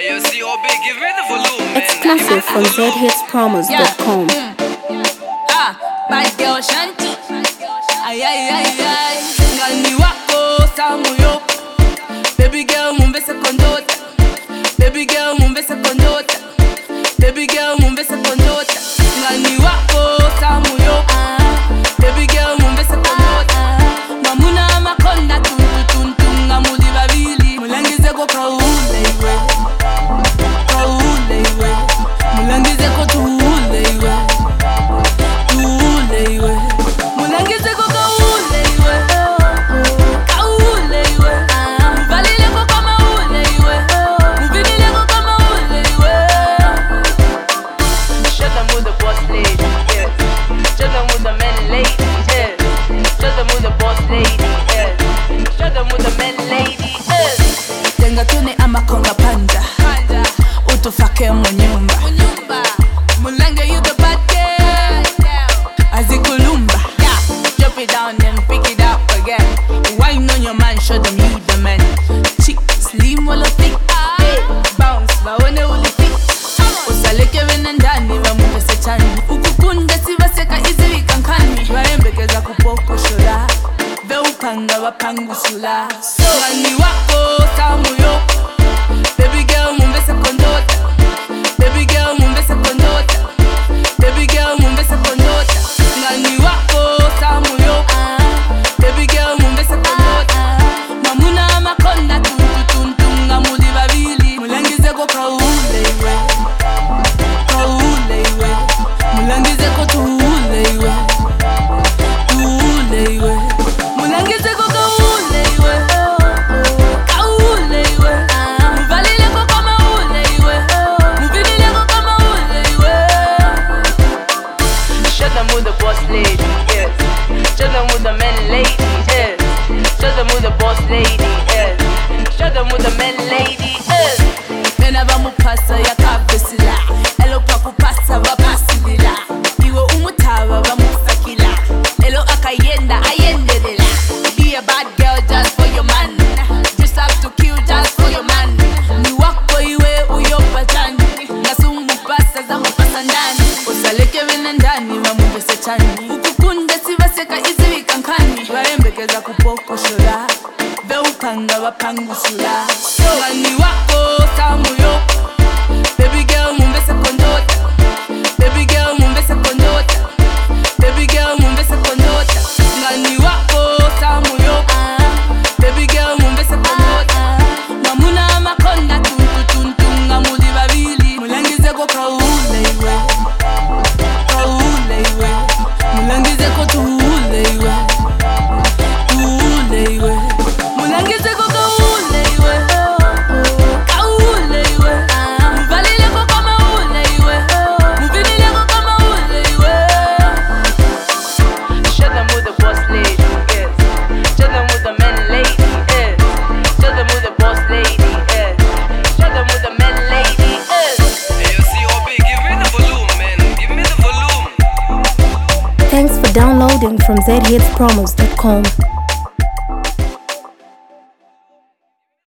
Exclusive from zhitspromos.com. Bad girl Shanti. Ay ay ay ay. Ngani wako samuyo. Baby girl mumbese kondota. Baby girl mumbese kondota. Baby girl mumbese kondota. Ngani wako samuyo. Baby girl mumbese kondota. Mamuna makonda tuntu ngamudi babili. Mulangize ko kaule iwe. Kaule iwe. Mulangize ko tuule iwe. Tuule iwe. Mulangize ko kaule iwe. Kaule iwe. Muvalile ko kama ule iwe. Muvinile ko kama ule iwe. Shut them with the boss lady, yeah. Shut them with the men lady, yeah. Shut them with the boss lady, yeah. Shut them with the men lady, yeah. Tenga tune amakonga panda. Utufake munyumba. Mulange you the bad girl. Azikulumba. Drop it down and pick it up again. Wine on your man, show them you the man. Chick, slim wala thick. Bounce, baone uli thick. Usaleke venendani, vamuvese chani. Ukukunde sivaseka izi vikankani. Vaembekeza kupoko shola. Veupanga vapangusula. Ngani wako samuyo. Baby girl mumbese kondota. Baby girl mumbese kondota. Baby girl mumbese kondota. Ngani wako samuyo. Baby girl mumbese kondota. Mamuna makonda tuntu ngamudi babili. Mulangize ko kaule iwe. Kaule iwe. Mulangize ko tuule iwe. Tuule iwe. Mulangize ko kaule iwe. Kaule iwe. Muvalile ko kama ule iwe. Muvinile ko kama ule iwe. Shut them with the boss lady, yeah. Shut them with the men lady, yeah. Shut them with the boss lady, yeah. Shut them with the men lady, yeah. Mena vamupasa yakavesila. Elo pakupasa vapasilila. Iwe umutava vamufakila. Elo akayenda ayendelela. Be a bad girl just for your man. Just have to kill just for your man. Ni wako iwe uyopatani. Nasumupasa za mupasa ndani. Usaleke venendani vamuvese chani. Ukukunde sivaseka izi vikankani. Vaembekeza kupoko shola. Veupanga vapangusula. Ngani wako samuyo. Baby girl mumbese kondota. Baby girl mumbese kondota. Baby girl mumbese kondota. Ngani wako samuyo. Baby girl mumbese kondota. Mamuna makonda tuntu ngamudi babili. Mulangize ko kaule iwe. Kaule iwe. Mulangize ko tuule iwe. Tuule iwe. Mulangize ko kaule iwe. Kaule iwe. Muvalile ko kama ule iwe. Muvinile ko kama ule iwe. Shut them with the boss lady, yeah. Shut them with the men lady, yeah. Shut them with the boss lady, yeah. Shut them with the men lady, yeah. Give me the volume, man. Give me the volume. Thanks for downloading from zhitspromos.com.